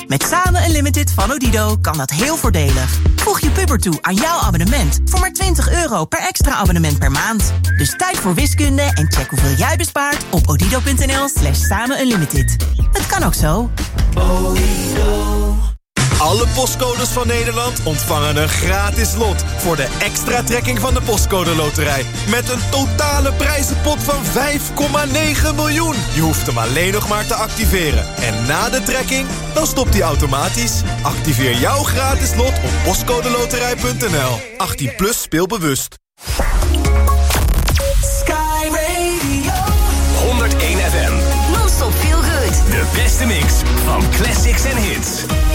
Met Samen Unlimited van Odido kan dat heel voordelig. Voeg je puber toe aan jouw abonnement voor maar €20 per extra abonnement per maand. Dus tijd voor wiskunde en check hoeveel jij bespaart op odido.nl/samenunlimited. Het kan ook zo. Alle postcodes van Nederland ontvangen een gratis lot voor de extra trekking van de Postcode Loterij. Met een totale prijzenpot van 5,9 miljoen. Je hoeft hem alleen nog maar te activeren. En na de trekking, dan stopt hij automatisch. Activeer jouw gratis lot op postcodeloterij.nl. 18 plus speelbewust. Sky Radio 101 FM. Non-stop feel good. De beste mix van classics en hits.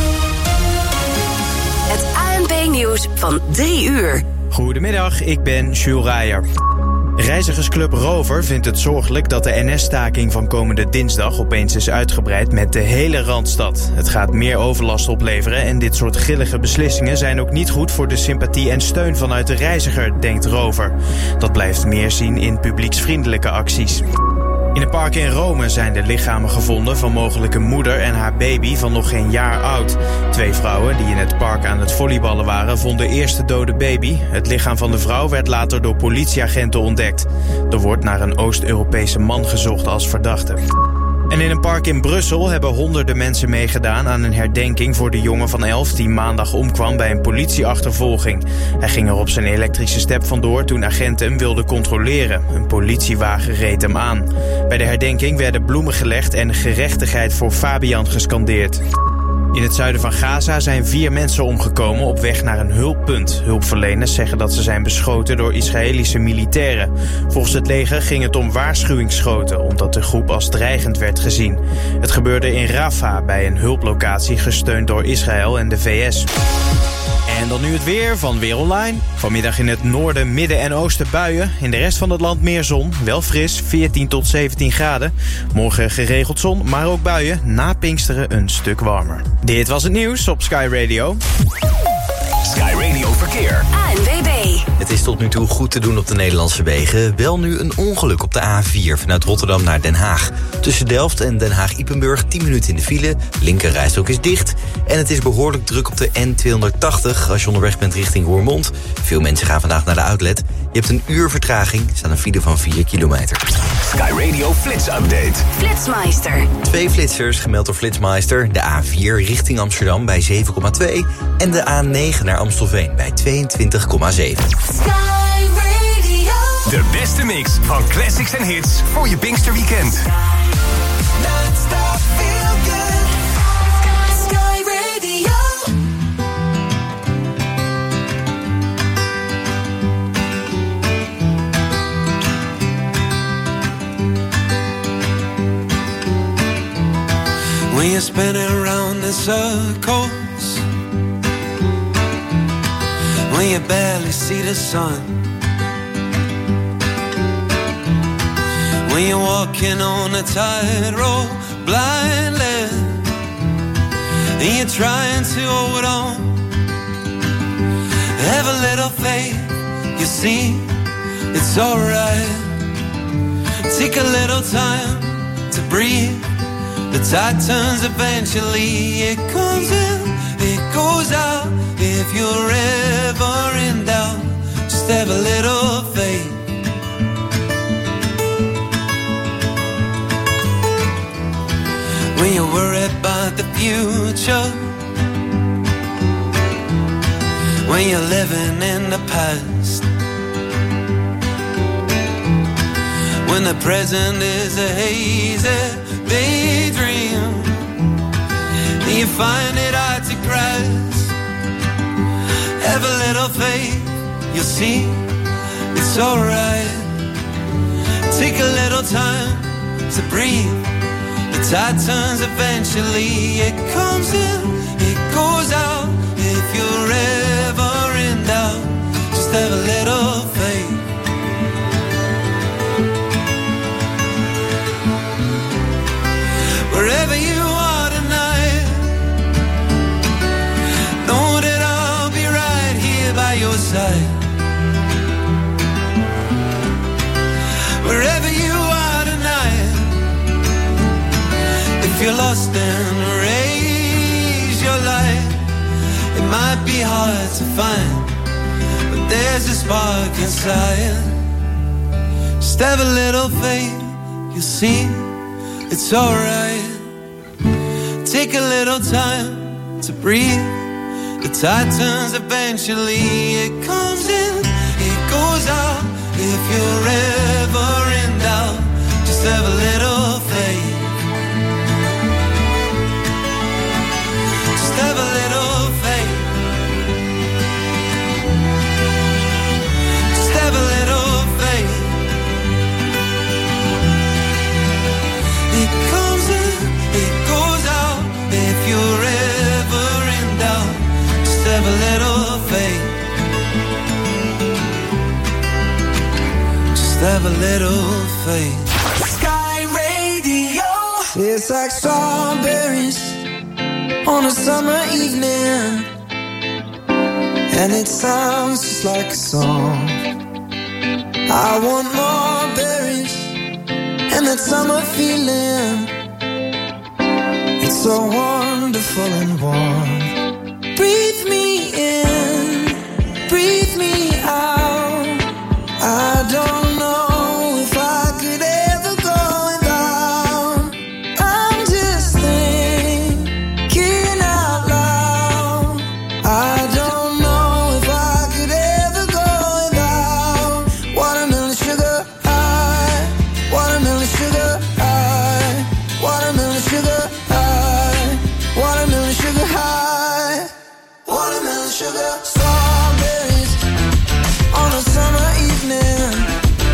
Het ANP-nieuws van 3 uur. Goedemiddag, ik ben Jules Rijer. Reizigersclub Rover vindt het zorgelijk dat de NS-staking van komende dinsdag opeens is uitgebreid met de hele Randstad. Het gaat meer overlast opleveren en dit soort grillige beslissingen zijn ook niet goed voor de sympathie en steun vanuit de reiziger, denkt Rover. Dat blijft meer zien in publieksvriendelijke acties. In een park in Rome zijn de lichamen gevonden van mogelijk een moeder en haar baby van nog geen jaar oud. 2 vrouwen die in het park aan het volleyballen waren vonden eerst de dode baby. Het lichaam van de vrouw werd later door politieagenten ontdekt. Er wordt naar een Oost-Europese man gezocht als verdachte. En in een park in Brussel hebben honderden mensen meegedaan aan een herdenking voor de jongen van 11 die maandag omkwam bij een politieachtervolging. Hij ging er op zijn elektrische step vandoor toen agenten hem wilden controleren. Een politiewagen reed hem aan. Bij de herdenking werden bloemen gelegd en gerechtigheid voor Fabian gescandeerd. In het zuiden van Gaza zijn 4 mensen omgekomen op weg naar een hulppunt. Hulpverleners zeggen dat ze zijn beschoten door Israëlische militairen. Volgens het leger ging het om waarschuwingsschoten, omdat de groep als dreigend werd gezien. Het gebeurde in Rafah bij een hulplocatie gesteund door Israël en de VS. En dan nu het weer van Weer Online. Vanmiddag in het noorden, midden en oosten buien. In de rest van het land meer zon. Wel fris, 14 tot 17 graden. Morgen geregeld zon, maar ook buien. Na Pinksteren een stuk warmer. Dit was het nieuws op Sky Radio. Sky Radio Verkeer. ANWB. Het is tot nu toe goed te doen op de Nederlandse wegen. Wel nu een ongeluk op de A4 vanuit Rotterdam naar Den Haag. Tussen Delft en Den Haag-Ypenburg 10 minuten in de file. Linkerrijstrook is dicht. En het is behoorlijk druk op de N280 als je onderweg bent richting Roermond. Veel mensen gaan vandaag naar de outlet. Je hebt een uur vertraging. Er staat een file van 4 kilometer. Sky Radio Flits Update. Flitsmeister. 2 flitsers gemeld door Flitsmeister. De A4 richting Amsterdam bij 7,2. En de A9 naar Amstelveen bij 22,7. Sky Radio. De beste mix van classics en hits voor je Pinksterweekend. Non-stop feel good. Sky Radio. When you're spinning around in circles, when you barely see the sun, when you're walking on a tightrope blindly, and you're trying to hold on, have a little faith, you see, it's alright. Take a little time to breathe. The tide turns eventually, it comes in, it goes out. If you're ever in doubt, just have a little faith. When you're worried about the future, when you're living in the past, when the present is a hazy daydream, and you find it hard to grasp, have a little faith, you'll see, it's alright. Take a little time to breathe. The tide turns eventually, it comes in, it goes out. If you're ever in doubt, just have a little faith. Wherever you are tonight, know that I'll be right here by your side. Wherever you are tonight, if you're lost and raging, be hard to find, but there's a spark inside. Just have a little faith, you'll see it's alright. Take a little time to breathe. The tide turns eventually. It comes in, it goes out. If you're ever in doubt, just have a little faith. Just have a little faith. Just have a little faith. It comes in, it goes out. If you're ever in doubt, just have a little faith. Just have a little faith. Sky Radio. It's like strawberries on a summer evening, and it sounds just like a song. I want more berries and that summer feeling. It's so wonderful and warm. Breathe me in, breathe me out. I don't know if I could ever go without. I'm just thinking out loud. I don't know if I could ever go without watermelon sugar high, watermelon sugar high, watermelon sugar high, watermelon sugar high, watermelon sugar. Strawberries on a summer evening.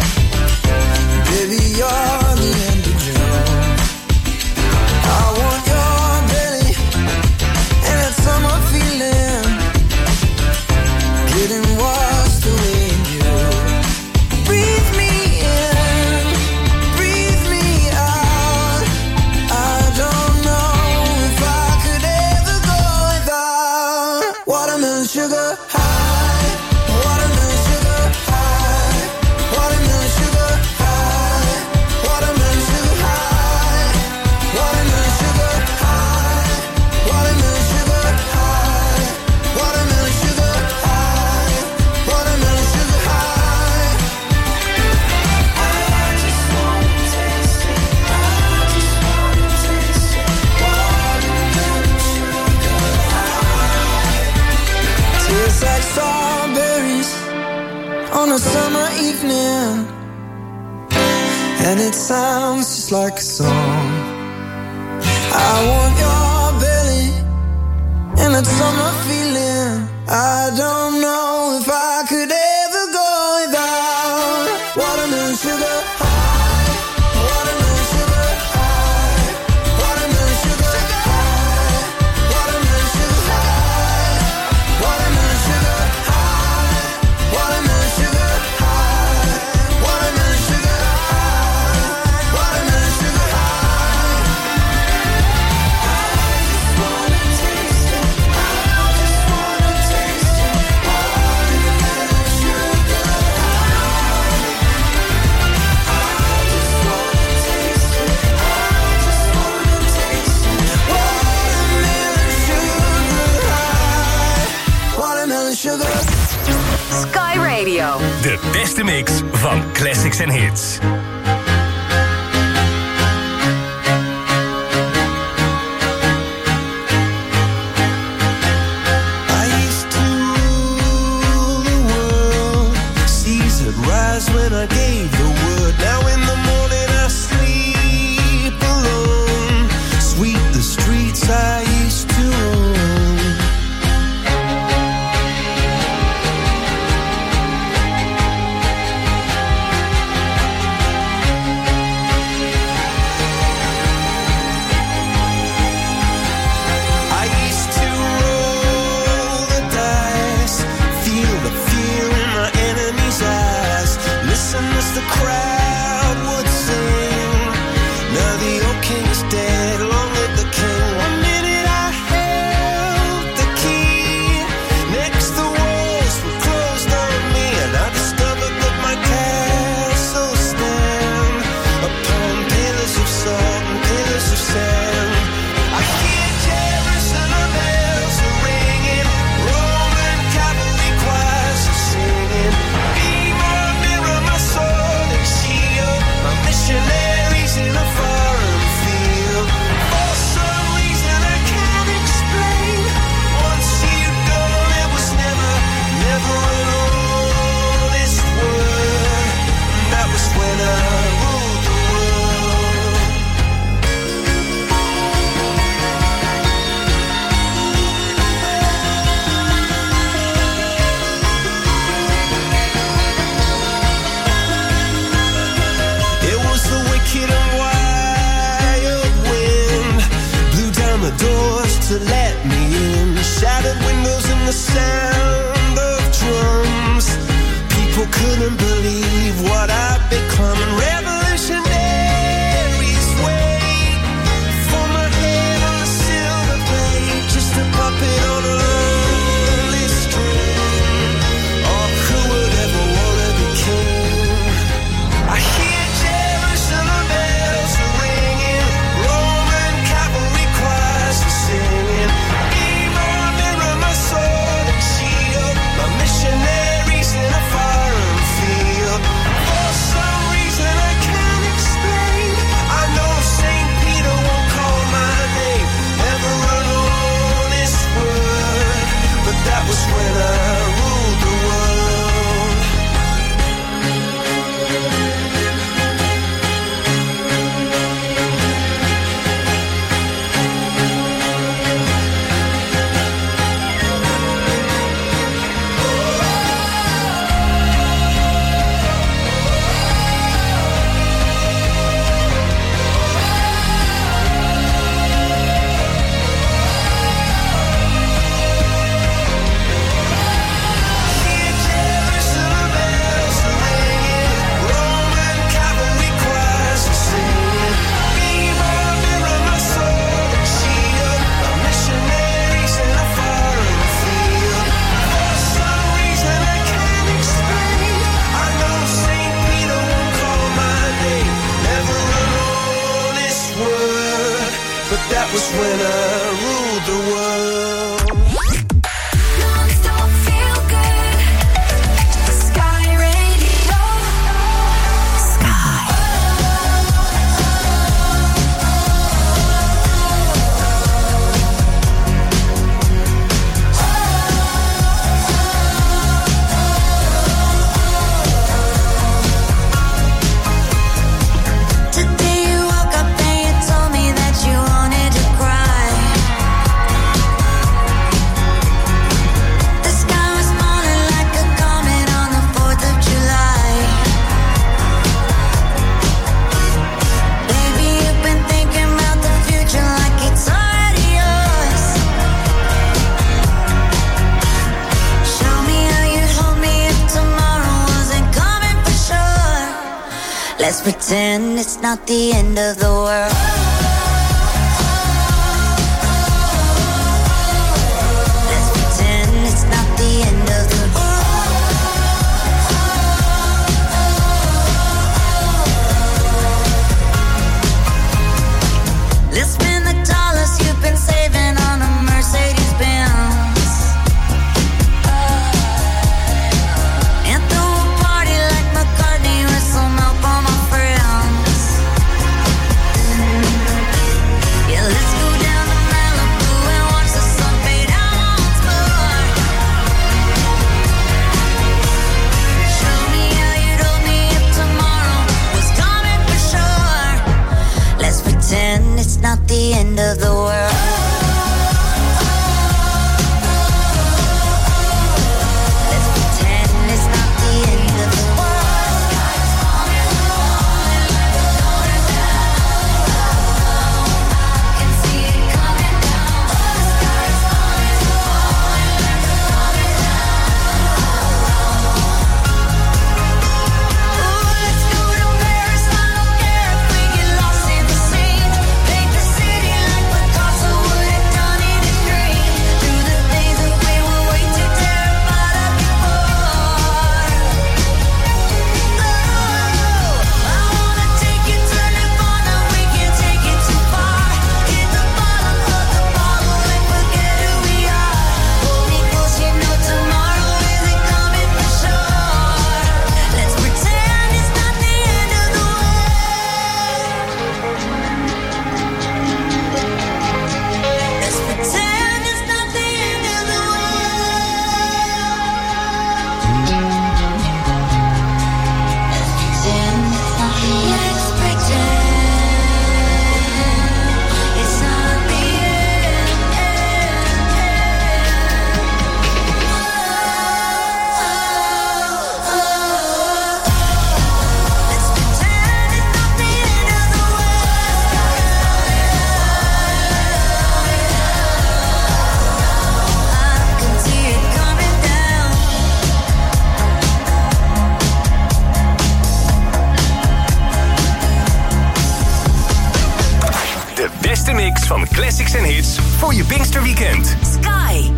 Baby, you're the end of June. I want your belly and that summer feeling, getting washed away in you. Breathe me in, breathe me out. I don't know if I could ever go without watermelon sugar high, watermelon sugar high, watermelon sugar high, watermelon sugar high, watermelon sugar high, watermelon sugar high, watermelon sugar high, watermelon sugar high. I just wanna taste it. I just wanna taste it. Watermelon sugar high. Tastes like strawberries on a summer evening, and it sounds just like a song. I want your belly and that summer feeling. I don't know if I could ever go without watermelon sugar high, watermelon sugar high, watermelon sugar high, watermelon sugar high, watermelon sugar high, watermelon sugar high, watermelon sugar high, watermelon sugar high. I just wanna taste it. I just wanna taste it. Watermelon sugar high. I just wanna taste it. I just wanna taste it. Watermelon sugar high. Watermelon sugar. Sky Radio. De beste mix van classics en hits. I used to rule the world. Seas would rise when I gave the word. Now in the morning I sleep alone. Sweep the streets I used to own. to let me in. Shattered windows and the sound of drums. People couldn't believe what I'd become. And revolutionaries wait for my head on a silver plate, just a puppet on a lonely string. Oh, who would ever wanna be king? I hear Jerusalem bells ringing, Roman cavalry choirs are singing. Be my mirror, my sword and shield, my missionaries in a foreign field. For some reason I can't explain, I know St. Peter won't call my name, never an honest word, but that was when I ruled the world. Hear Jerusalem bells ringing, Roman cavalry choirs are singing. Be my mirror, my sword and shield, my missionaries in a foreign field. For some reason I can't explain, I know St. Peter won't call my name, never an honest word, but that was when I ruled the world. Non-stop feel good. Sky Radio. Sky. Today you woke up and you told me that you wanted to cry. The sky was falling like a comet on the 4th of July. Baby, you've been thinking about the future like it's already yours. Show me how you'd hold me if tomorrow wasn't coming for sure. Let's pretend it's not the end of the world. Let's pretend it's not the end of the world. Let's spend the dollars you've been saving on a Mercedes Benz. And throw a party like McCartney with some help on my friends. classics en hits voor je Pinksterweekend. Sky.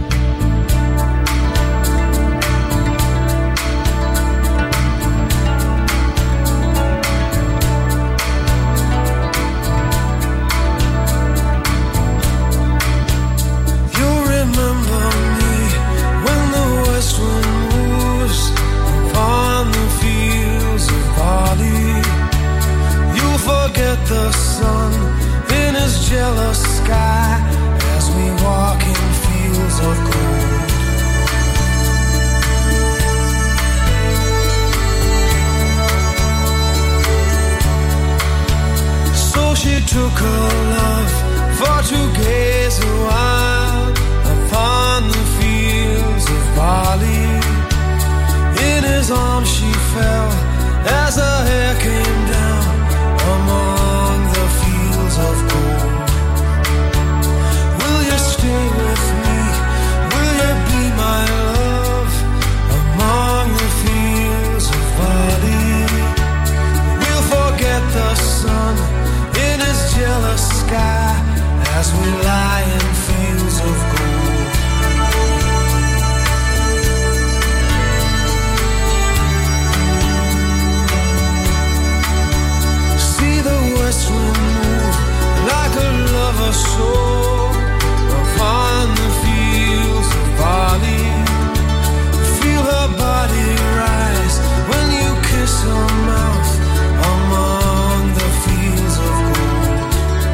Forget the sun in his jealous sky as we walk in fields of gold. So she took her love for to gaze a while upon the fields of barley. In his arms she fell as her hair came down among the fields of gold. Will you stay with me? Will you be my love among the fields of barley? We'll forget the sun in his jealous sky as we lie in fields of gold. West wind move like a lover soul upon the fields of barley. Feel her body rise when you kiss her mouth among the fields of gold.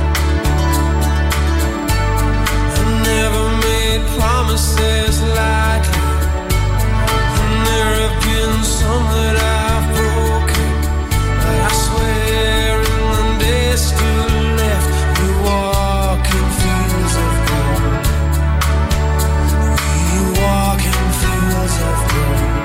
I never made promises lightly, and there have been some that I've broken, but I swear still left, we walk in fields of gold. We walk in fields of gold.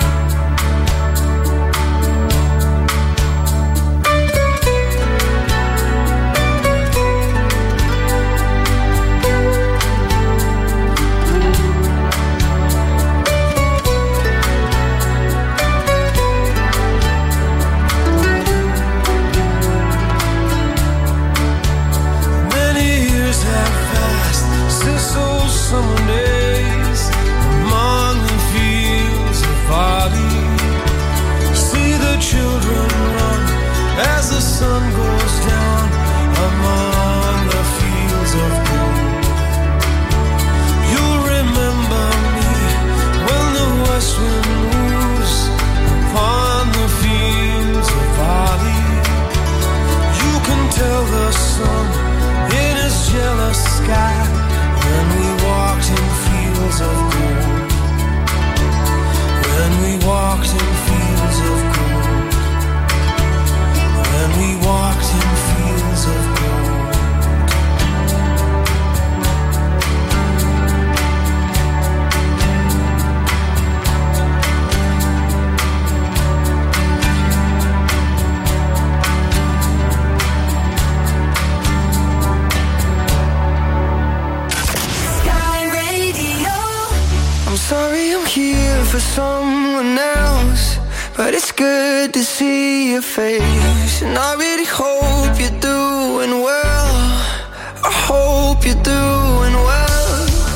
Summer days among the fields of barley. See the children run as the sun goes down among the fields of gold. You'll remember me when the west wind moves upon the fields of barley. You can tell the sun in his jealous sky when we walked in fields of gold. When we walked in fields of gold. When we walked in fields of gold. Sorry I'm here for someone else, but it's good to see your face. And I really hope you're doing well. I hope you're doing well.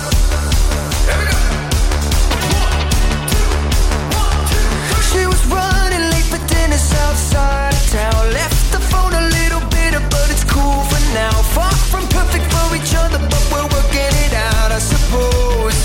She was running late for dinner outside of town. Left the phone a little bitter, but it's cool for now. Far from perfect for each other, but we're working it out, I suppose.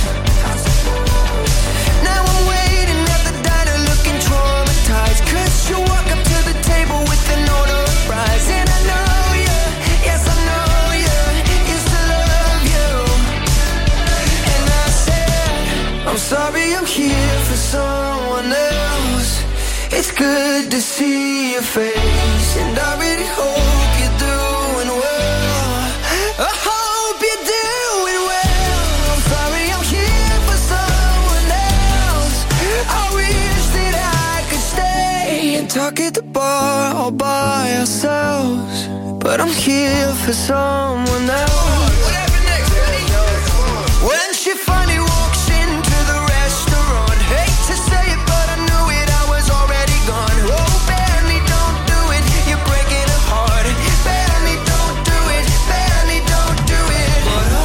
Now I'm waiting at the diner looking traumatized, 'cause you walk up to the table with an order of fries. And I know you, yes I know you, used to love you. And I said, I'm sorry I'm here for someone else. It's good to see your face, and I really hope you're doing well. I hope you're doing well. I'm sorry I'm here for someone else. I wish that I could stay and talk at the bar all by ourselves, but I'm here for someone else. What happened next? When she finally walks into the restaurant, hate to say it, but I knew it, I was already gone. Oh, Benny, don't do it, you're breaking her heart. Benny, don't do it, Benny, don't do it. But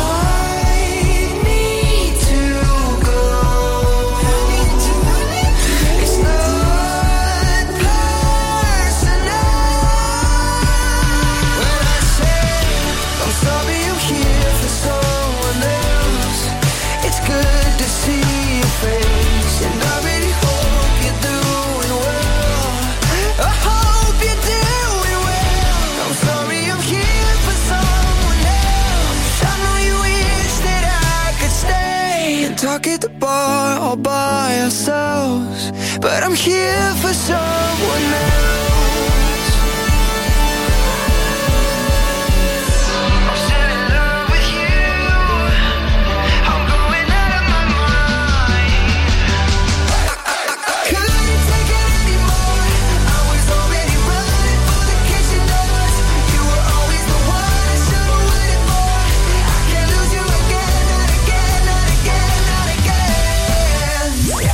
talk at the bar all by ourselves, but I'm here for someone else. I'm still in love with you. I'm going out of my mind. I couldn't take it anymore. I was already running for the kitchen doors. You were always the one I should have waited for. I can't lose you again, not again, not again, not again.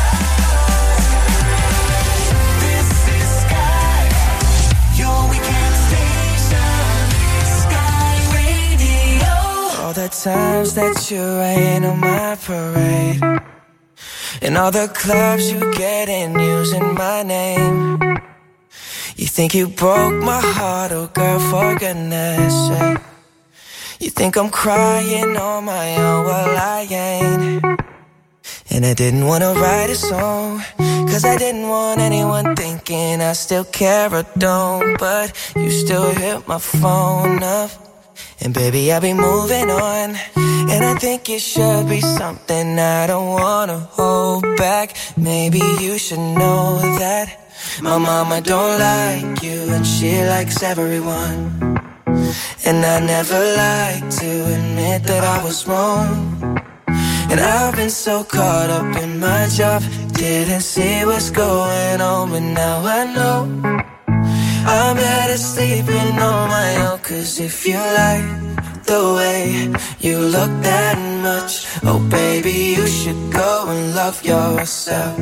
This is Sky, your weekend station. Sky Radio. All the times that you rain on my parade, and all the clubs you get in using my name. You think you broke my heart, oh girl, for goodness sake. You think I'm crying on my own, well I ain't. And I didn't wanna write a song, cause I didn't want anyone thinking I still care or don't. But you still hit my phone up, and baby I'll be moving on. And I think it should be something I don't wanna hold back. Maybe you should know that my mama don't like you, and she likes everyone. And I never like to admit that I was wrong. And I've been so caught up in my job, didn't see what's going on, but now I know I'm better sleeping on my own. Cause if you like the way you look that much, oh baby, you should go and love yourself.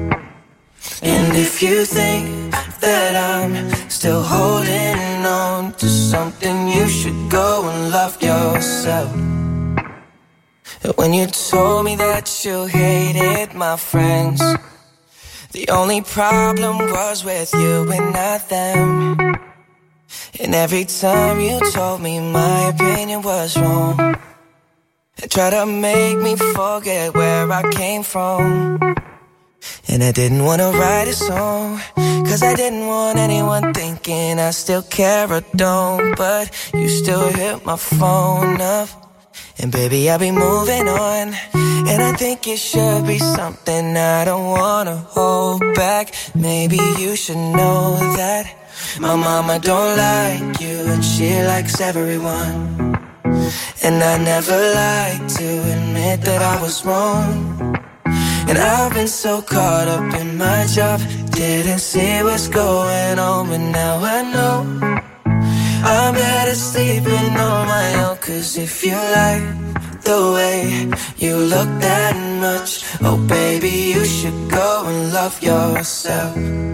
And if you think that I'm still holding on to something, you should go and love yourself. When you told me that you hated my friends, the only problem was with you and not them. And every time you told me my opinion was wrong, and tried to make me forget where I came from. And I didn't wanna write a song, cause I didn't want anyone thinking I still care or don't. But you still hit my phone up, and baby I'll be moving on. And I think it should be something I don't wanna hold back. Maybe you should know that my mama don't like you, and she likes everyone. And I never like to admit that I was wrong. And I've been so caught up in my job, didn't see what's going on, but now I know I'm better sleeping on my own. Cause if you like the way you look that much, oh baby, you should go and love yourself.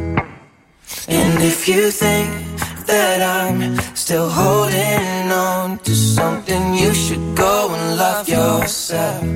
And if you think that I'm still holding on to something, you should go and love yourself.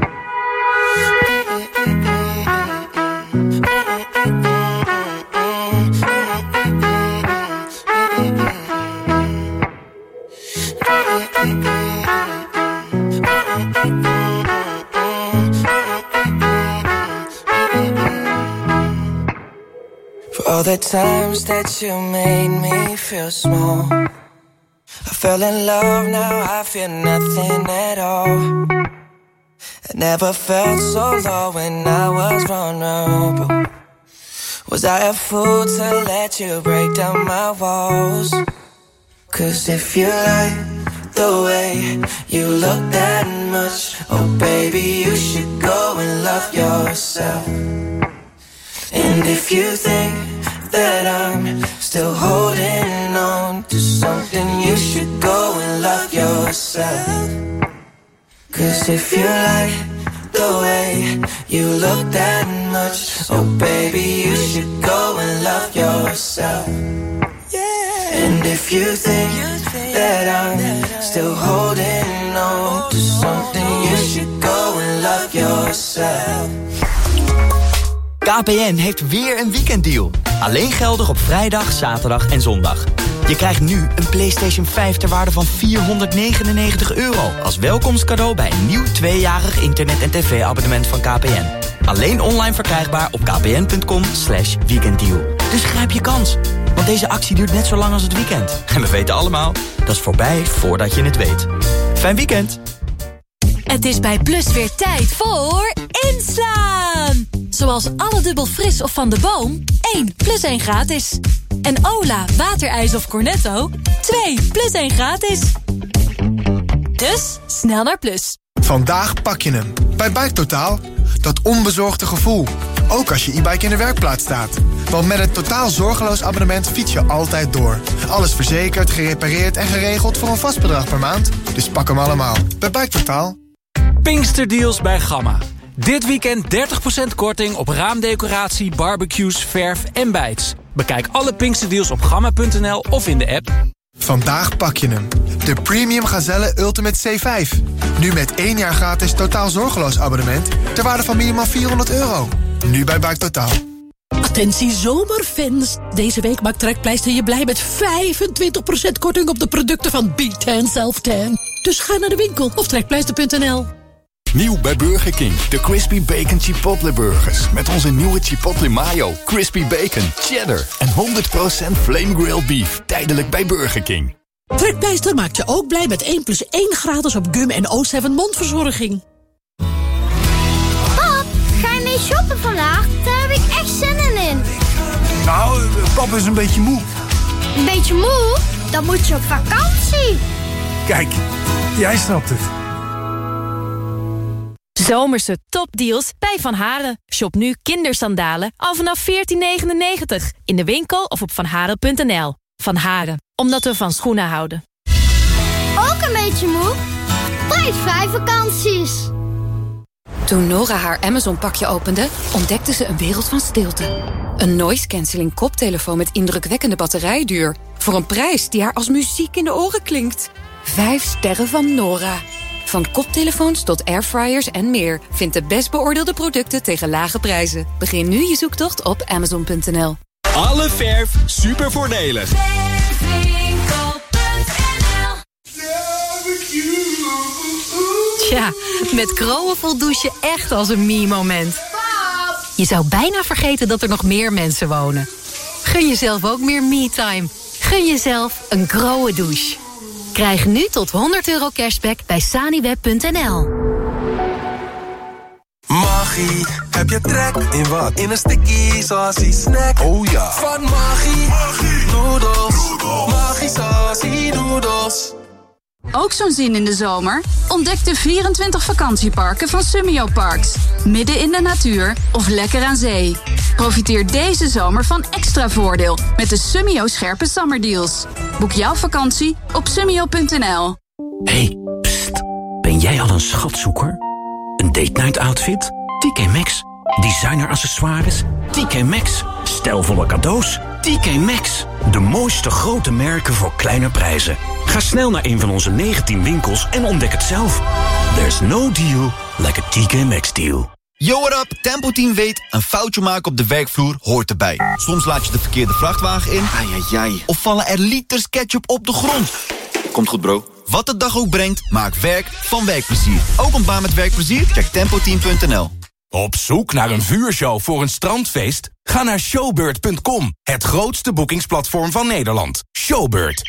For all the times that you made me feel small, I fell in love, now I feel nothing at all. I never felt so low when I was vulnerable. Was I a fool to let you break down my walls? Cause if you like the way you look that much, oh baby, you should go and love yourself. And if you think that I'm still holding on to something, you should go and love yourself. Cause if you like the way you look that much, oh baby, you should go and love yourself. And if you think that I'm still holding on to something, you should go and love yourself. KPN heeft weer een weekenddeal. Alleen geldig op vrijdag, zaterdag en zondag. Je krijgt nu een PlayStation 5 ter waarde van €499 als welkomstcadeau bij een nieuw 2-jarig internet- en tv-abonnement van KPN. Alleen online verkrijgbaar op kpn.com/weekenddeal. Dus grijp je kans, want deze actie duurt net zo lang als het weekend. En we weten allemaal, dat is voorbij voordat je het weet. Fijn weekend! Het is bij Plus weer tijd voor inslaan. Zoals alle dubbel fris of Van de Boom, 1 plus 1 gratis. En Ola, waterijs of Cornetto, 2 plus 1 gratis. Dus snel naar Plus. Vandaag pak je hem. Bij Biketotaal. Dat onbezorgde gevoel. Ook als je e-bike in de werkplaats staat. Want met het totaal zorgeloos abonnement fiets je altijd door. Alles verzekerd, gerepareerd en geregeld voor een vast bedrag per maand. Dus pak hem allemaal. Bij Biketotaal. Pinksterdeals bij Gamma. Dit weekend 30% korting op raamdecoratie, barbecues, verf en bijts. Bekijk alle Pinksterdeals op gamma.nl of in de app. Vandaag pak je hem. De Premium Gazelle Ultimate C5. Nu met 1 jaar gratis totaal zorgeloos abonnement ter waarde van minimaal €400. Nu bij Biketotaal. Attentie zomerfans. Deze week maakt Trekpleister je blij met 25% korting op de producten van B10 Self-Tan. Dus ga naar de winkel of trekpleister.nl. Nieuw bij Burger King. De Crispy Bacon Chipotle Burgers. Met onze nieuwe Chipotle Mayo, Crispy Bacon, Cheddar en 100% Flame Grilled Beef. Tijdelijk bij Burger King. Trekpleister maakt je ook blij met 1 plus 1 gratis op gum en O7 mondverzorging. Pap, ga je mee shoppen vandaag? Daar heb ik echt zin in. Nou, pap is een beetje moe. Een beetje moe? Dan moet je op vakantie. Kijk, jij snapt het. Zomerse topdeals bij Van Haren. Shop nu kindersandalen al vanaf 14,99. In de winkel of op vanharen.nl. Van Haren, omdat we van schoenen houden. Ook een beetje moe? Prijsvrij vakanties. Toen Nora haar Amazon-pakje opende, ontdekte ze een wereld van stilte. Een noise-canceling koptelefoon met indrukwekkende batterijduur. Voor een prijs die haar als muziek in de oren klinkt. 5 sterren van Nora. Van koptelefoons tot airfryers en meer. Vind de best beoordeelde producten tegen lage prijzen. Begin nu je zoektocht op Amazon.nl. Alle verf super voordelig. Tja, met Growell voelt douchen echt als een me-moment. Je zou bijna vergeten dat er nog meer mensen wonen. Gun jezelf ook meer me-time. Gun jezelf een Growell douche. Krijg nu tot €100 cashback bij saniweb.nl. Maggie, heb je trek in wat? In een sticky saucy snack. Oh ja. Van Maggie, noodles. Maggie saucy noodles. Ook zo'n zin in de zomer? Ontdek de 24 vakantieparken van Summio Parks. Midden in de natuur of lekker aan zee. Profiteer deze zomer van extra voordeel met de Summio scherpe summerdeals. Boek jouw vakantie op summio.nl. Hey, pst. Ben jij al een schatzoeker? Een date night outfit? TK Maxx. Designer accessoires? TK Maxx. Stijlvolle cadeaus? TK Maxx. De mooiste grote merken voor kleine prijzen. Ga snel naar een van onze 19 winkels en ontdek het zelf. There's no deal like a TK Maxx deal. Yo, what up? Tempo Team weet, een foutje maken op de werkvloer hoort erbij. Soms laat je de verkeerde vrachtwagen in. Ai. Of vallen er liters ketchup op de grond. Komt goed, bro. Wat de dag ook brengt, maak werk van werkplezier. Ook een baan met werkplezier? Check tempoteam.nl. Op zoek naar een vuurshow voor een strandfeest? Ga naar showbird.com, het grootste boekingsplatform van Nederland. Showbird.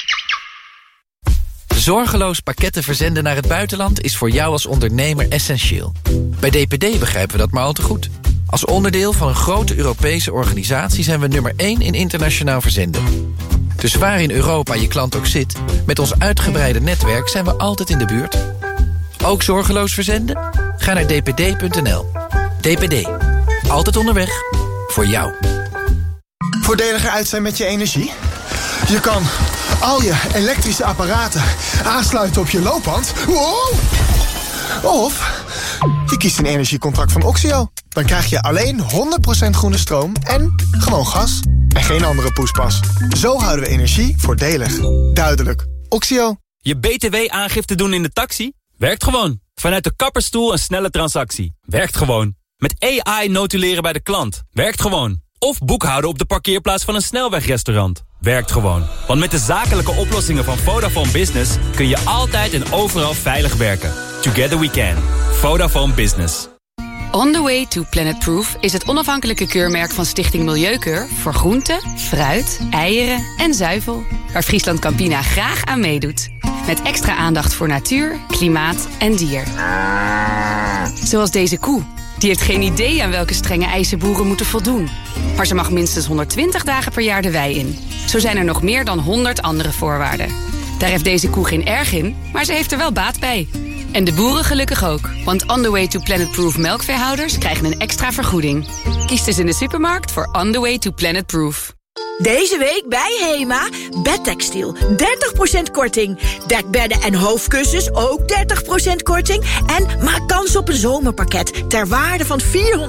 Zorgeloos pakketten verzenden naar het buitenland is voor jou als ondernemer essentieel. Bij DPD begrijpen we dat maar al te goed. Als onderdeel van een grote Europese organisatie zijn we nummer 1 in internationaal verzenden. Dus waar in Europa je klant ook zit, met ons uitgebreide netwerk zijn we altijd in de buurt. Ook zorgeloos verzenden? Ga naar dpd.nl. DPD. Altijd onderweg. Voor jou. Voordeliger uit zijn met je energie? Je kan al je elektrische apparaten aansluiten op je loopband. Wow! Of je kiest een energiecontract van Oxio. Dan krijg je alleen 100% groene stroom en gewoon gas. En geen andere poespas. Zo houden we energie voordelig. Duidelijk. Oxio. Je BTW-aangifte doen in de taxi? Werkt gewoon. Vanuit de kapperstoel een snelle transactie. Werkt gewoon. Met AI notuleren bij de klant. Werkt gewoon. Of boekhouden op de parkeerplaats van een snelwegrestaurant. Werkt gewoon. Want met de zakelijke oplossingen van Vodafone Business kun je altijd en overal veilig werken. Together we can. Vodafone Business. On the Way to Planet Proof is het onafhankelijke keurmerk van Stichting Milieukeur voor groenten, fruit, eieren en zuivel, waar Friesland Campina graag aan meedoet. Met extra aandacht voor natuur, klimaat en dier. Zoals deze koe. Die heeft geen idee aan welke strenge eisen boeren moeten voldoen. Maar ze mag minstens 120 dagen per jaar de wei in. Zo zijn er nog meer dan 100 andere voorwaarden. Daar heeft deze koe geen erg in, maar ze heeft er wel baat bij. En de boeren gelukkig ook. Want On The Way to Planetproof melkveehouders krijgen een extra vergoeding. Kies dus in de supermarkt voor On The Way to Planetproof. Deze week bij HEMA, bedtextiel, 30% korting. Dekbedden en hoofdkussens ook 30% korting. En maak kans op een zomerpakket ter waarde van €450.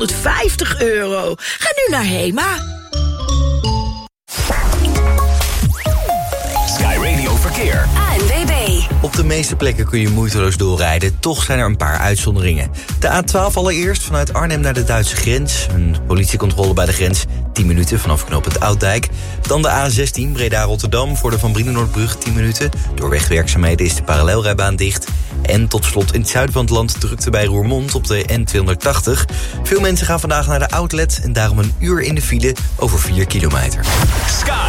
Ga nu naar HEMA. Sky Radio Verkeer. ANWB. Op de meeste plekken kun je moeiteloos doorrijden. Toch zijn er een paar uitzonderingen. De A12 allereerst vanuit Arnhem naar de Duitse grens. Een politiecontrole bij de grens, 10 minuten vanaf knooppunt Ouddijk. Dan de A16 Breda-Rotterdam voor de Van Brienenoordbrug, 10 minuten. Door wegwerkzaamheden is de parallelrijbaan dicht. En tot slot in het zuiden van het land drukte bij Roermond op de N280. Veel mensen gaan vandaag naar de outlet en daarom een uur in de file over 4 kilometer. Sky.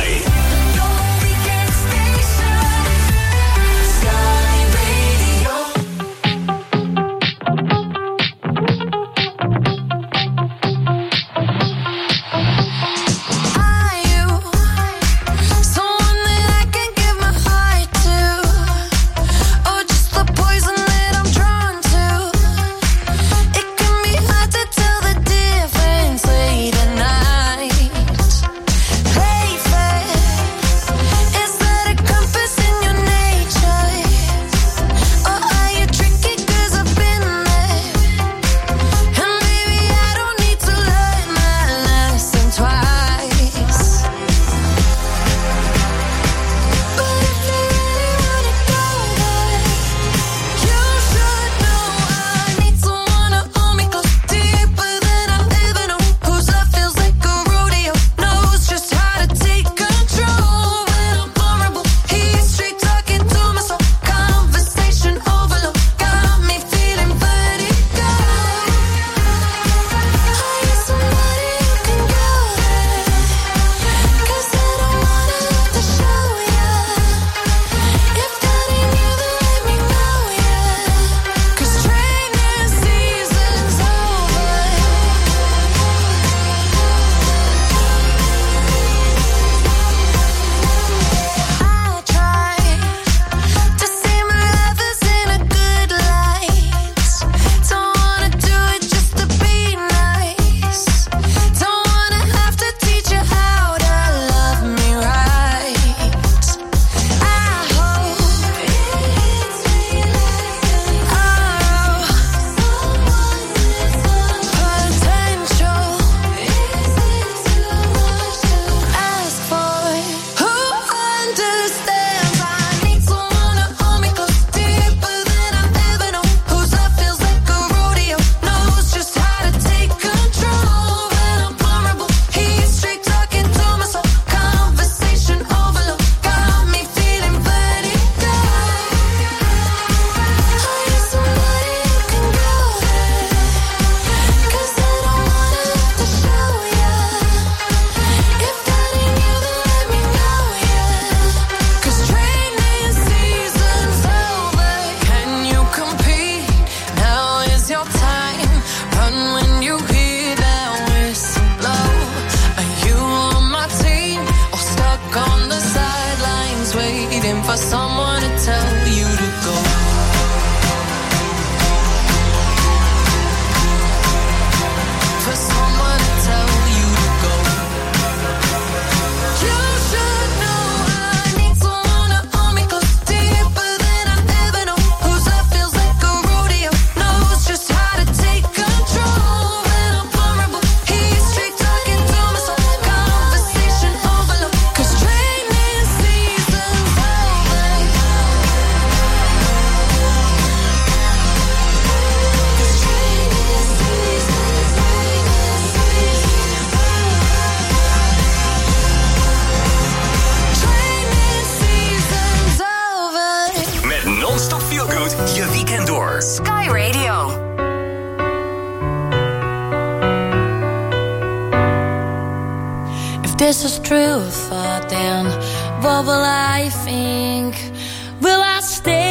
this is true thought, then what will I think? Will I stay?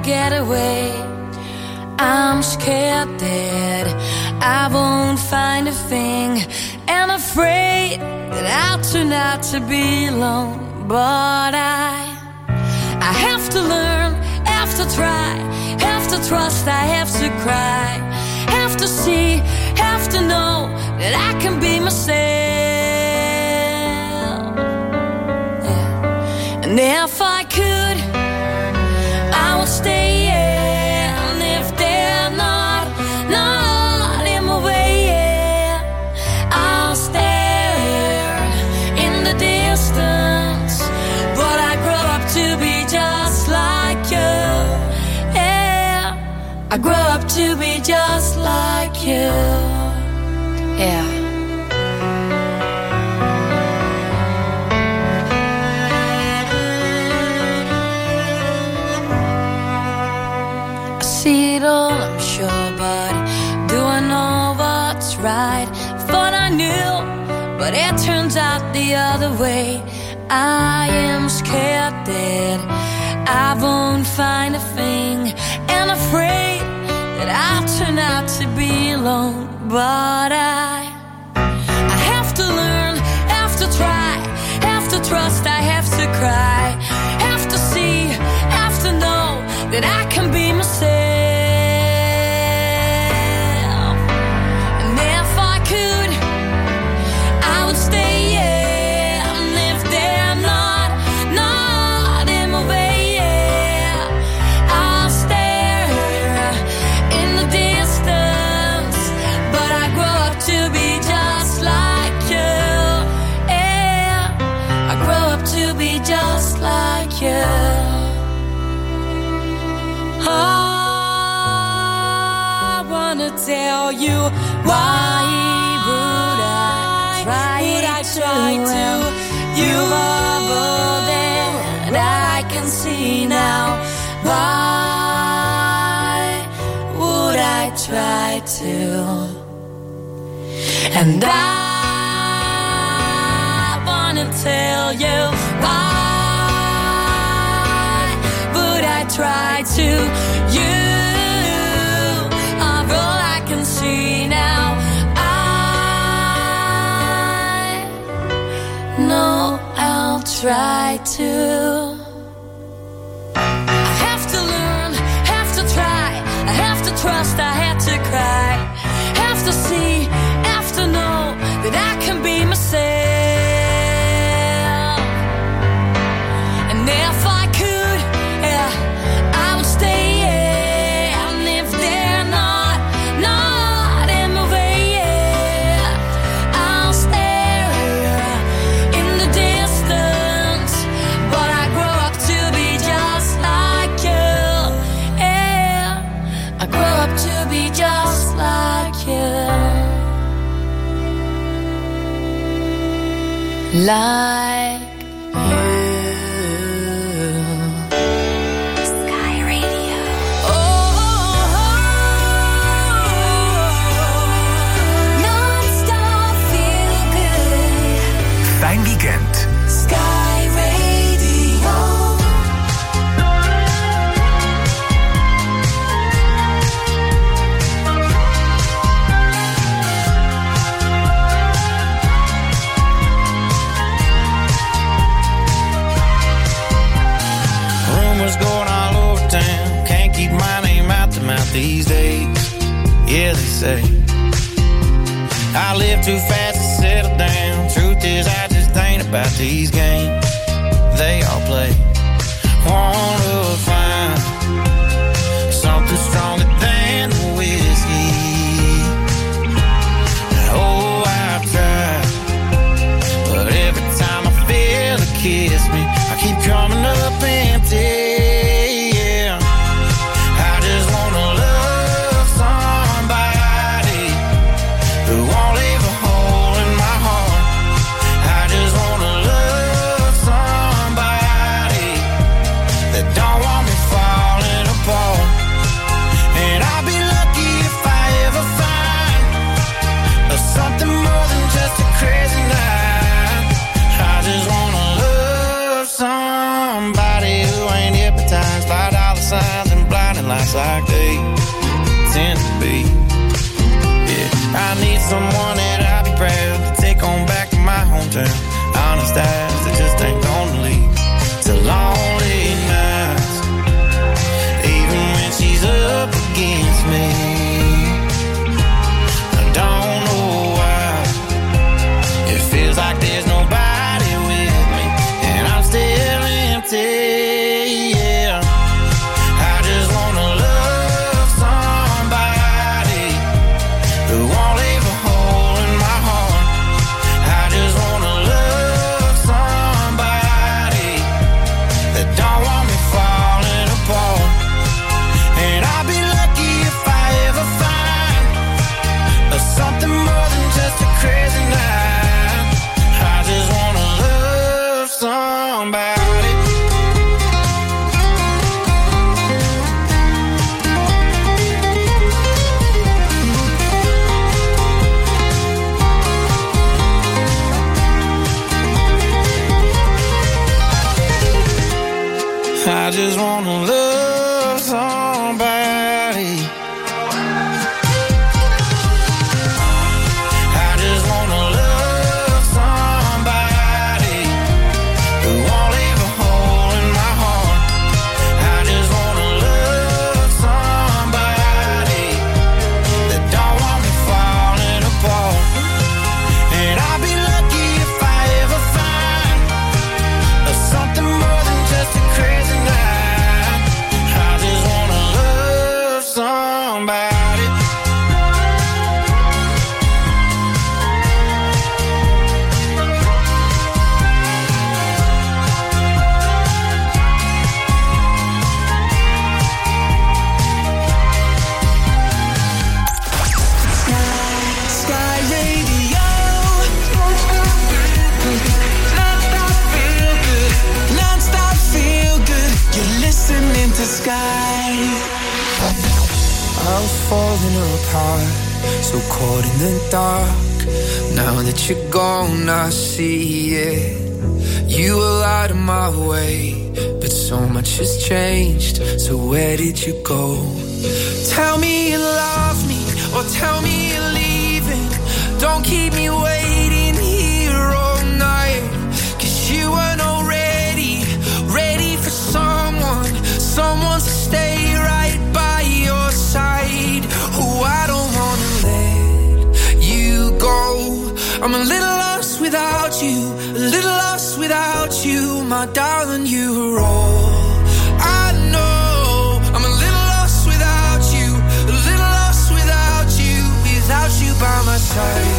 get away. I'm scared that I won't find a thing, and afraid that I'll turn out to be alone. But I have to learn, have to try, have to trust, I have to cry, have to see, have to know that I can be myself. Yeah. And if I could, I would stay, yeah. And if they're not in my way, yeah, I'll stare in the distance. But I grow up to be just like you, yeah. I grow up to be just like you, yeah. See it all, I'm sure, but do I know what's right? Thought I knew, but it turns out the other way. I am scared that I won't find a thing, and afraid that I'll turn out to be alone. But I have to learn, have to try, have to trust, I have to cry, have to see, have to know that I can be myself. And if I could, I would stay, yeah. And if they're not in my way, yeah, I'll stare in the distance. But I grow up to be just like you, yeah. I grow up to be just like you. I wanna tell you, why would I try to? You are all that I can see now. Why would I try to? And I wanna tell you, why would I try to? You are all I can see now. I know I'll try to. I have to learn, have to try, I have to trust, I have to cry, have to see, have to know that I can be myself. And if I could, yeah, I would stay, yeah. And if they're not in my way, yeah, I'll stare in the distance. But I grow up to be just like you, yeah. I grow up to be just like you. Like Sky Radio. Non-stop feel good. Fijn weekend. Sky Radio. Rumors going all over town. Can't keep my name out the mouth these days. Yeah, they say I live too fast to settle down. Truth is, I just ain't about these games they all play. Want to find something stronger than the whiskey. Oh, I've tried, but every time I feel it kiss me, I keep coming up empty. Yeah, I just wanna love somebody who won't leave a hole in my heart. I just wanna love somebody that don't want me listening to sky. I was falling apart, so caught in the dark. Now that you're gone, I see it. You were out of my way, but so much has changed. So where did you go? Tell me you love me, or tell me you're leaving. Don't keep me waiting here all night. 'Cause you weren't already ready for someone to stay right by your side. Oh, I don't wanna let you go. I'm a little lost without you, a little lost without you, my darling, you're all I know. I'm a little lost without you, a little lost without you by my side.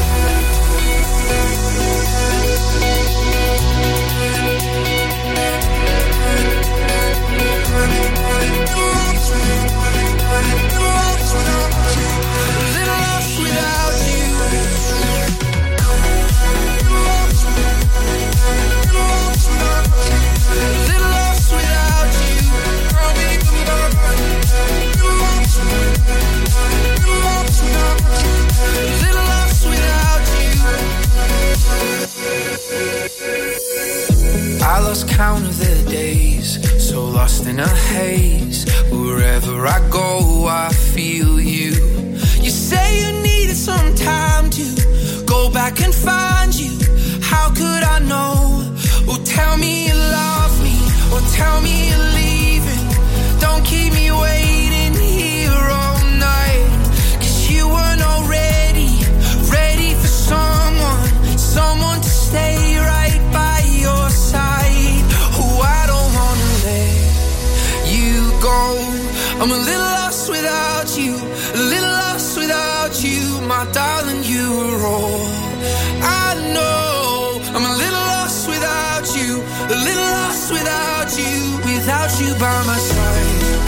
I lost count of the days, so lost in a haze. Wherever I go, I feel you. You say you needed some time to go back and find you. How could I know? Oh, tell me you love me, or tell me you're leaving. Don't keep me waiting here all night. 'Cause you weren't already ready for someone to stay right by your side. Oh, I don't wanna let you go. I'm a little lost without you, a little lost without you, my darling, you're all I know. I'm a little lost without you, a little lost without you by my side.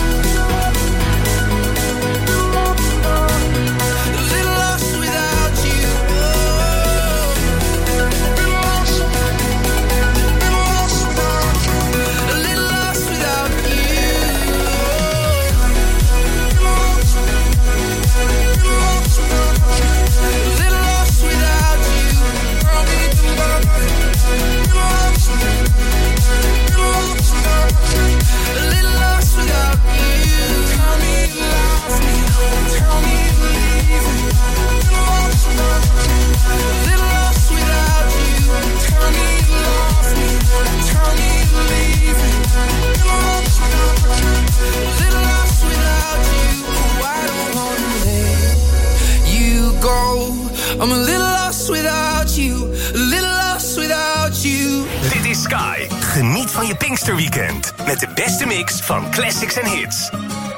I'm a little lost without you, a little lost without you. Dit is Sky. Geniet van je Pinksterweekend met de beste mix van classics en hits.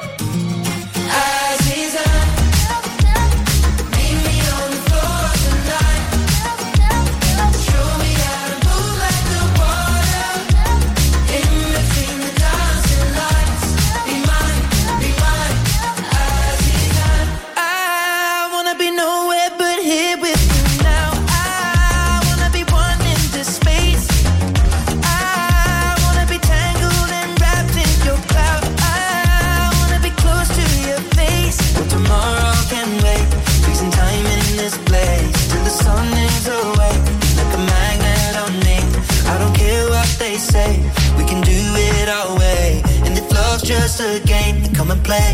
Just a game, come and play.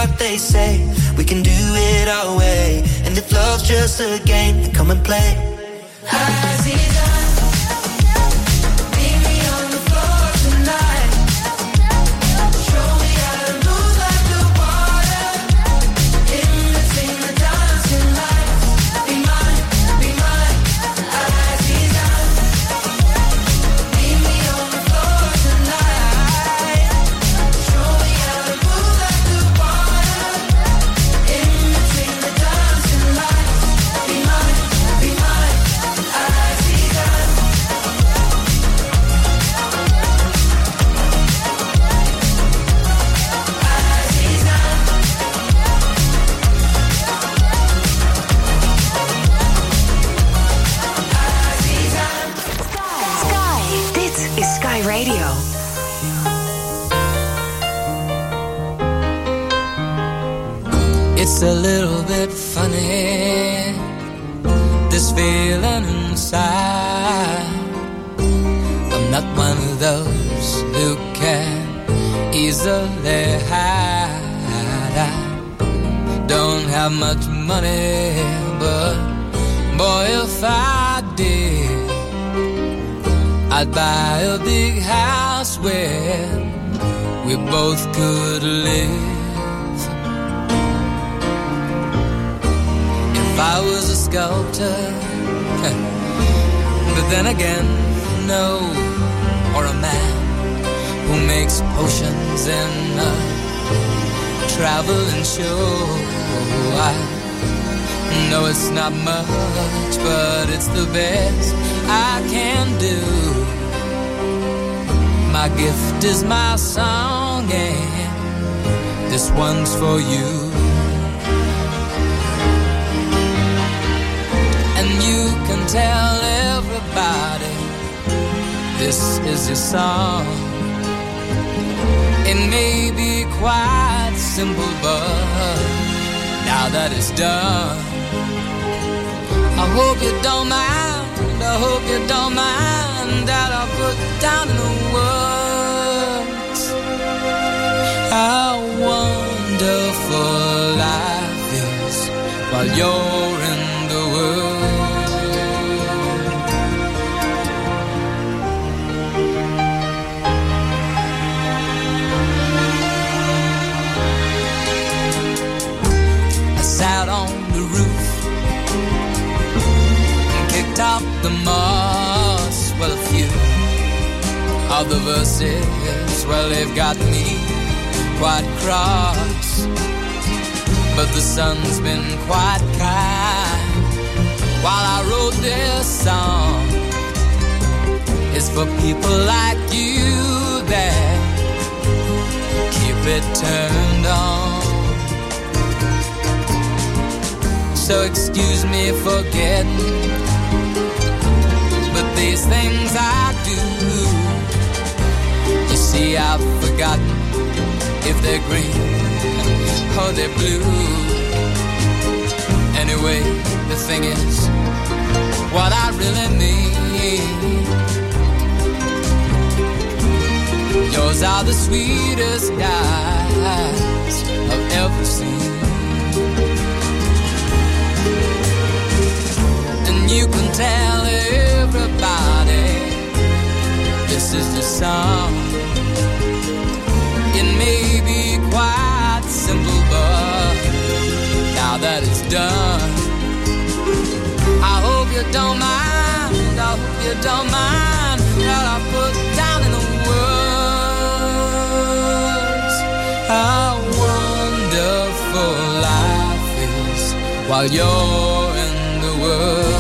what they say. We can do it our way. And if love's just a game, then come and play. It's a little bit funny, this feeling inside. I'm not one of those who can easily hide. I don't have much money, but boy, if I did, I'd buy a big house where we both could live. I was a sculptor, but then again, no, or a man who makes potions in a traveling show. I know it's not much, but it's the best I can do. My gift is my song, and this one's for you. You can tell everybody this is your song. It may be quite simple, but now that it's done, I hope you don't mind, I hope you don't mind that I put down in the words how wonderful life is while you're in the world. Out on the roof and kicked out the moss. Well, a few of the verses, well, they've got me quite cross, but the sun's been quite kind while I wrote this song. It's for people like you that keep it turned on. So excuse me for getting, but these things I do. You see, I've forgotten if they're green or they're blue. Anyway, the thing is, what I really mean, yours are the sweetest eyes I've ever seen. You can tell everybody this is your song. It may be quite simple, but now that it's done, I hope you don't mind, I hope you don't mind that I put down in the words how wonderful life is while you're in the world.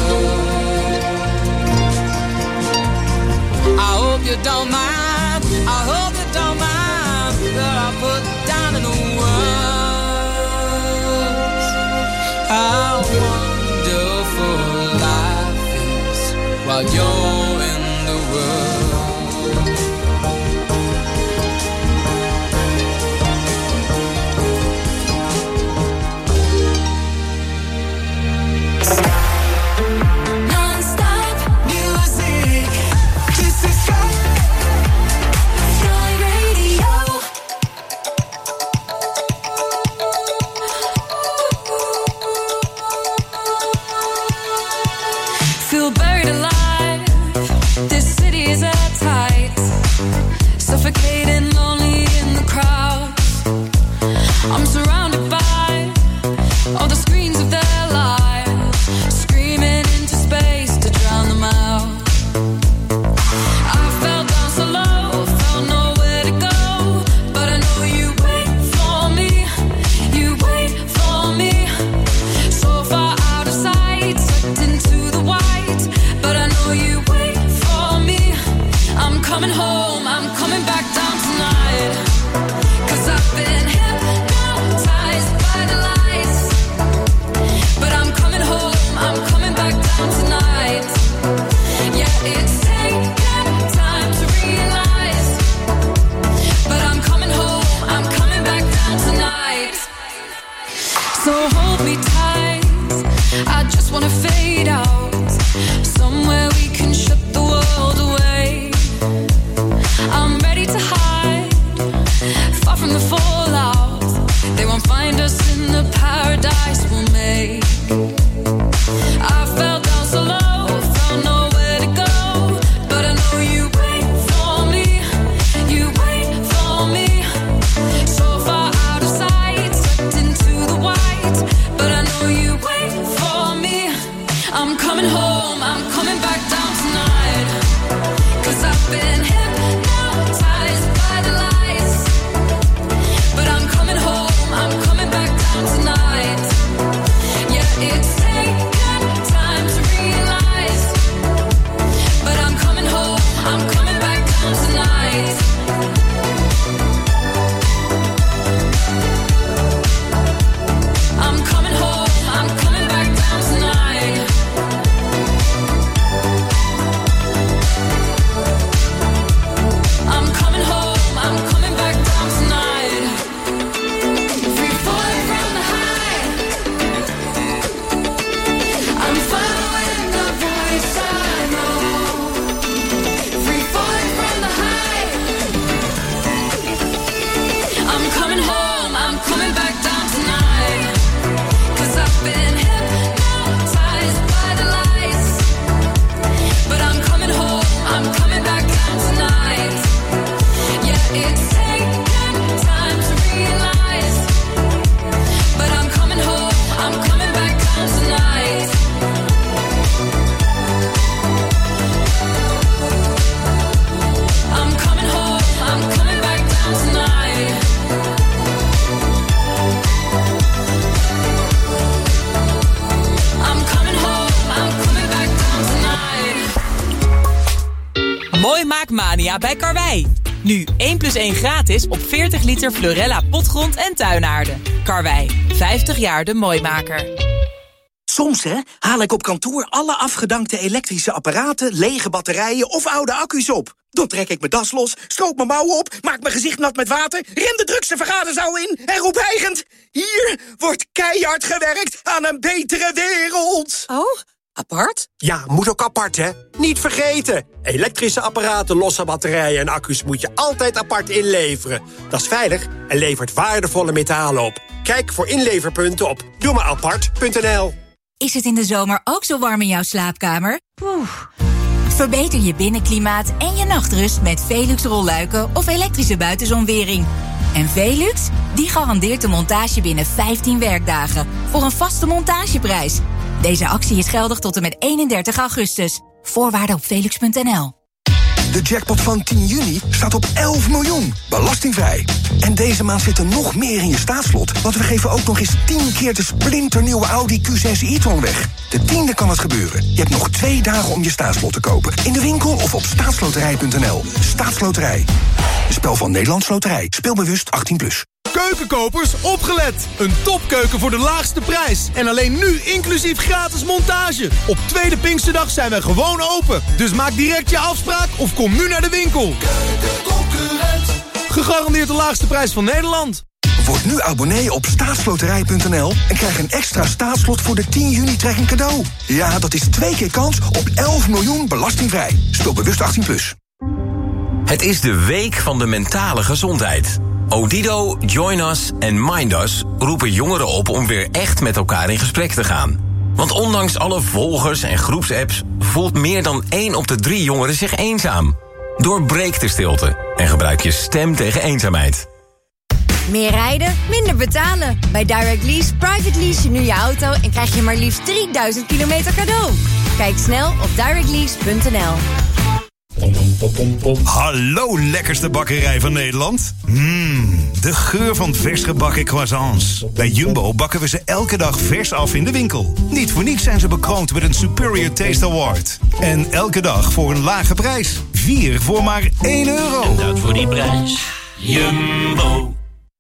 I hope you don't mind, I hope you don't mind that I put down in the words how wonderful life is while you're in the world. cities are tight, suffocating, lonely in the crowd. I'm surrounded by all the screens of their lives, screaming into space to drown them out. I fell down so low, felt nowhere to go, but I know you wait for me, you wait for me. So far out of sight, sucked into the white, but I know you wait for me. I'm coming home, I'm coming back down tonight, 'cause I've been hypnotized by the lights. But I'm coming home, I'm coming back down tonight. Yeah, it's taken time to realize, but I'm coming home, I'm coming back down tonight. So hold me tight, I just wanna fade out, somewhere we can shut the world away. I'm ready to hide, far from the fallout. They won't find us in the paradise we'll make. I fell down so low, found nowhere to go, but I know you wait for me, you wait for me. So far out of sight, sucked into the white, but I know you wait for me. I'm coming home, I'm coming back down tonight, 'cause I've been hypnotized by the lights. But I'm coming home, I'm coming back down tonight. Yeah, it's taken time to realize, but I'm coming home, I'm coming back down tonight. I'm coming home, I'm coming back down tonight. I'm coming home, I'm coming back down tonight. Free falling from the high, I'm following the voice I know. Free falling from the high, I'm coming home, I'm coming back down tonight, 'cause I've been hypnotized by the lights. But I'm coming home, I'm coming back down tonight. Yeah, it's taken time to realize, but I'm coming home, I'm coming back down tonight. I'm coming home, I'm coming back down tonight. I'm coming home, I'm coming back down tonight. Mooi Maakmania bij Karwei. Nu 1+1 gratis op 40 liter Florella potgrond en tuinaarden. Karwei, 50 jaar de mooimaker. Soms haal ik op kantoor alle afgedankte elektrische apparaten, lege batterijen of oude accu's op. Dan trek ik mijn das los, stroop mijn mouwen op, maak mijn gezicht nat met water, rem de drukste vergaderzaal in en roep hijgend: hier wordt keihard gewerkt aan een betere wereld. Oh, apart? Ja, moet ook apart, hè? Niet vergeten. Elektrische apparaten, losse batterijen en accu's moet je altijd apart inleveren. Dat is veilig en levert waardevolle metalen op. Kijk voor inleverpunten op doemaapart.nl. Is het in de zomer ook zo warm in jouw slaapkamer? Verbeter je binnenklimaat en je nachtrust met Velux rolluiken of elektrische buitenzonwering. En Velux, die garandeert de montage binnen 15 werkdagen voor een vaste montageprijs. Deze actie is geldig tot en met 31 augustus. Voorwaarden op velux.nl. De jackpot van 10 juni staat op 11 miljoen, belastingvrij. En deze maand zit er nog meer in je staatslot, want we geven ook nog eens 10 keer de splinternieuwe Audi Q6 e-tron weg. De 10e kan het gebeuren. Je hebt nog 2 dagen om je staatslot te kopen. In de winkel of op staatsloterij.nl. Staatsloterij. Een spel van Nederlandse Loterij. Speel bewust 18+. Keukenkopers, opgelet! Een topkeuken voor de laagste prijs. En alleen nu inclusief gratis montage. Op tweede Pinksterdag zijn we gewoon open. Dus maak direct je afspraak of kom nu naar de winkel. Keukenconcurrent. Gegarandeerd de laagste prijs van Nederland. Word nu abonnee op staatsloterij.nl en krijg een extra staatslot voor de 10 juni trekking cadeau. Ja, dat is 2 keer kans op 11 miljoen belastingvrij. Speel bewust 18+. Het is de week van de mentale gezondheid. Odido, Join Us en Mind Us roepen jongeren op om weer echt met elkaar in gesprek te gaan. Want ondanks alle volgers en groepsapps voelt meer dan 1 op de 3 jongeren zich eenzaam. Doorbreek de stilte en gebruik je stem tegen eenzaamheid. Meer rijden, minder betalen. Bij Direct Lease private lease je nu je auto en krijg je maar liefst 3000 kilometer cadeau. Kijk snel op directlease.nl. Hallo lekkerste bakkerij van Nederland. De geur van vers gebakken croissants. Bij Jumbo bakken we ze elke dag vers af in de winkel. Niet voor niets zijn ze bekroond met een Superior Taste Award. En elke dag voor een lage prijs. 4 voor maar €1. En dat voor die prijs. Jumbo.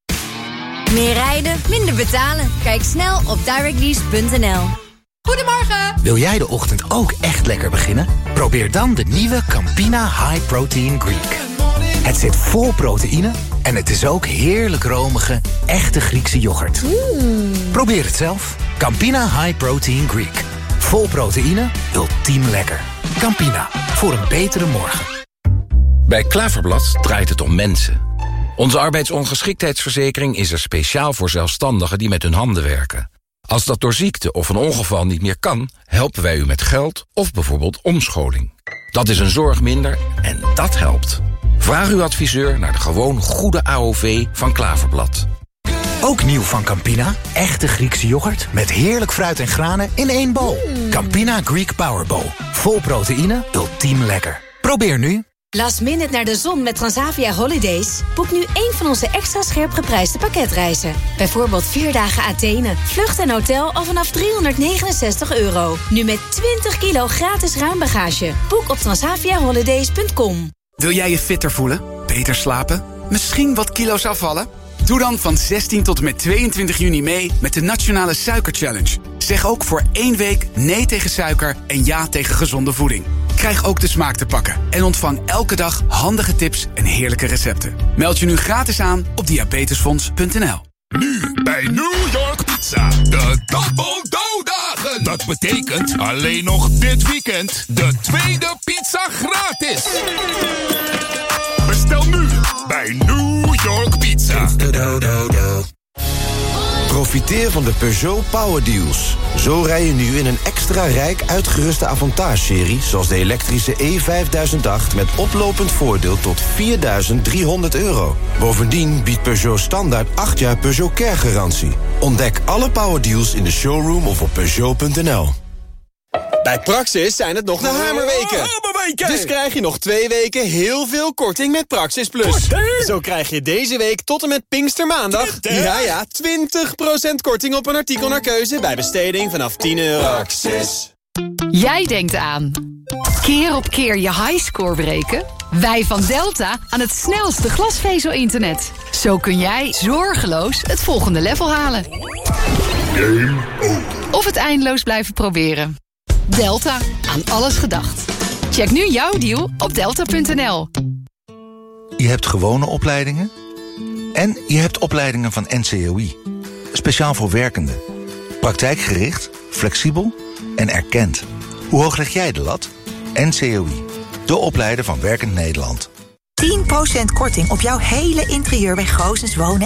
Meer rijden, minder betalen. Kijk snel op directlease.nl. Goedemorgen! Wil jij de ochtend ook echt lekker beginnen? Probeer dan de nieuwe Campina High Protein Greek. Het zit vol proteïne en het is ook heerlijk romige, echte Griekse yoghurt. Probeer het zelf. Campina High Protein Greek. Vol proteïne, ultiem lekker. Campina, voor een betere morgen. Bij Klaverblad draait het om mensen. Onze arbeidsongeschiktheidsverzekering is er speciaal voor zelfstandigen die met hun handen werken. Als dat door ziekte of een ongeval niet meer kan, helpen wij u met geld of bijvoorbeeld omscholing. Dat is een zorg minder en dat helpt. Vraag uw adviseur naar de gewoon goede AOV van Klaverblad. Ook nieuw van Campina, echte Griekse yoghurt met heerlijk fruit en granen in 1 bol. Campina Greek Power Bowl. Vol proteïne, ultiem lekker. Probeer nu. Last minute naar de zon met Transavia Holidays? Boek nu 1 van onze extra scherp geprijsde pakketreizen. Bijvoorbeeld 4 dagen Athene, vlucht en hotel al vanaf €369. Nu met 20 kilo gratis ruimbagage. Boek op transaviaholidays.com. Wil jij je fitter voelen? Beter slapen? Misschien wat kilo's afvallen? Doe dan van 16 tot en met 22 juni mee met de Nationale Suiker Challenge. Zeg ook voor 1 week nee tegen suiker en ja tegen gezonde voeding. Krijg ook de smaak te pakken en ontvang elke dag handige tips en heerlijke recepten. Meld je nu gratis aan op diabetesfonds.nl. Nu bij New York Pizza, de Double Dough-dagen. Dat betekent alleen nog dit weekend de tweede pizza gratis. Bestel nu bij New York Pizza. Profiteer van de Peugeot Power Deals. Zo rij je nu in een extra rijk uitgeruste Avantage-serie... zoals de elektrische E5008 met oplopend voordeel tot €4.300. Bovendien biedt Peugeot standaard 8 jaar Peugeot Care-garantie. Ontdek alle Power Deals in de showroom of op Peugeot.nl. Bij Praxis zijn het nog de hamerweken. Dus krijg je nog 2 weken heel veel korting met Praxis Plus. Zo krijg je deze week tot en met Pinkstermaandag... 20% korting op een artikel naar keuze... bij besteding vanaf €10. Praxis. Jij denkt aan keer op keer je highscore breken? Wij van Delta aan het snelste glasvezel-internet. Zo kun jij zorgeloos het volgende level halen. Game over. Of het eindeloos blijven proberen. Delta, aan alles gedacht. Check nu jouw deal op delta.nl. Je hebt gewone opleidingen en je hebt opleidingen van NCOI. Speciaal voor werkenden. Praktijkgericht, flexibel en erkend. Hoe hoog leg jij de lat? NCOI, de opleider van Werkend Nederland. 10% korting op jouw hele interieur bij Goosens Wonen